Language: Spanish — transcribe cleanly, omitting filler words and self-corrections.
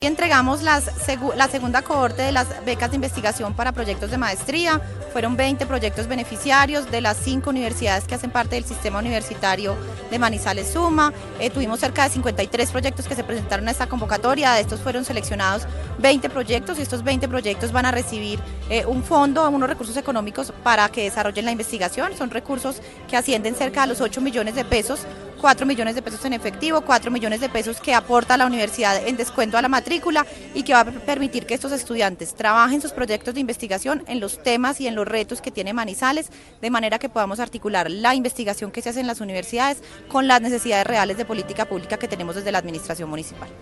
Entregamos la segunda cohorte de las becas de investigación para proyectos de maestría. Fueron 20 proyectos beneficiarios de las 5 universidades que hacen parte del sistema universitario de Manizales Suma. Tuvimos cerca de 53 proyectos que se presentaron a esta convocatoria. De estos fueron seleccionados 20 proyectos y estos 20 proyectos van a recibir un fondo, unos recursos económicos para que desarrollen la investigación. Son recursos que ascienden cerca a los 8 millones de pesos, 4 millones de pesos en efectivo, 4 millones de pesos que aporta la universidad en descuento a la matrícula y que va a permitir que estos estudiantes trabajen sus proyectos de investigación en los temas y en los retos que tiene Manizales, de manera que podamos articular la investigación que se hace en las universidades con las necesidades reales de política pública que tenemos desde la administración municipal.